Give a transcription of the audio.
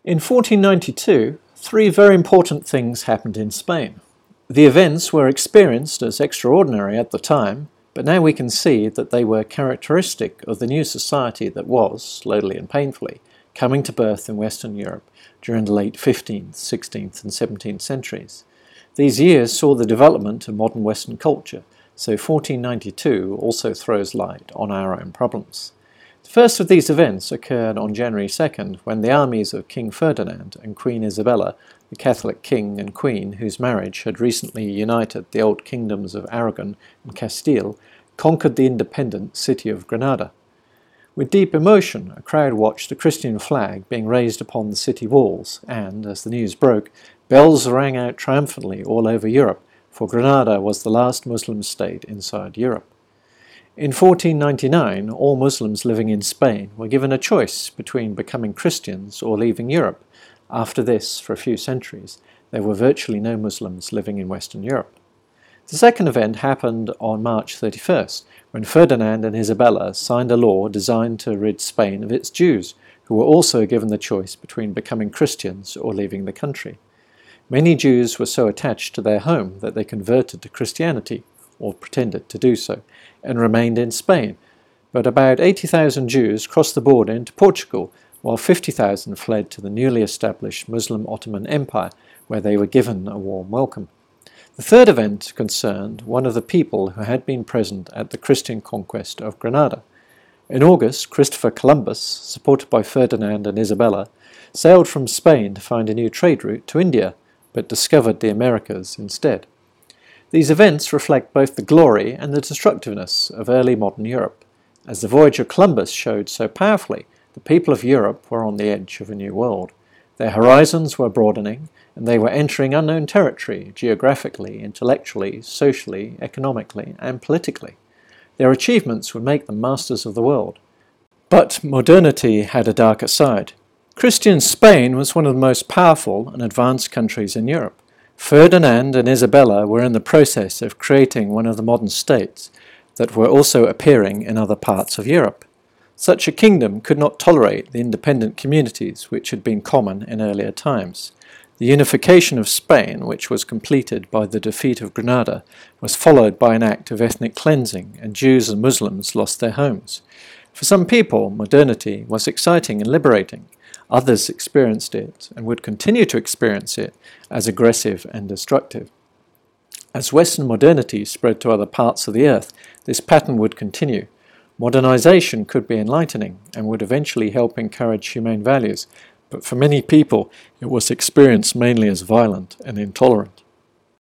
In 1492, three very important things happened in Spain. The events were experienced as extraordinary at the time, but now we can see that they were characteristic of the new society that was, slowly and painfully, coming to birth in Western Europe during the late 15th, 16th and 17th centuries. These years saw the development of modern Western culture, so 1492 also throws light on our own problems. The first of these events occurred on January 2nd, when the armies of King Ferdinand and Queen Isabella, the Catholic king and queen whose marriage had recently united the old kingdoms of Aragon and Castile, conquered the independent city of Granada. With deep emotion, a crowd watched the Christian flag being raised upon the city walls, and, as the news broke, bells rang out triumphantly all over Europe, for Granada was the last Muslim state inside Europe. In 1499, all Muslims living in Spain were given a choice between becoming Christians or leaving Europe. After this, for a few centuries, there were virtually no Muslims living in Western Europe. The second event happened on March 31st, when Ferdinand and Isabella signed a law designed to rid Spain of its Jews, who were also given the choice between becoming Christians or leaving the country. Many Jews were so attached to their home that they converted to Christianity, or pretended to do so, and remained in Spain, but about 80,000 Jews crossed the border into Portugal, while 50,000 fled to the newly established Muslim Ottoman Empire, where they were given a warm welcome. The third event concerned one of the people who had been present at the Christian conquest of Granada. In August, Christopher Columbus, supported by Ferdinand and Isabella, sailed from Spain to find a new trade route to India, but discovered the Americas instead. These events reflect both the glory and the destructiveness of early modern Europe. As the voyage of Columbus showed so powerfully, the people of Europe were on the edge of a new world. Their horizons were broadening, and they were entering unknown territory geographically, intellectually, socially, economically, and politically. Their achievements would make them masters of the world. But modernity had a darker side. Christian Spain was one of the most powerful and advanced countries in Europe. Ferdinand and Isabella were in the process of creating one of the modern states that were also appearing in other parts of Europe. Such a kingdom could not tolerate the independent communities which had been common in earlier times. The unification of Spain, which was completed by the defeat of Granada, was followed by an act of ethnic cleansing, and Jews and Muslims lost their homes. For some people, modernity was exciting and liberating. Others experienced it, and would continue to experience it, as aggressive and destructive. As Western modernity spread to other parts of the earth, this pattern would continue. Modernization could be enlightening, and would eventually help encourage humane values, but for many people it was experienced mainly as violent and intolerant.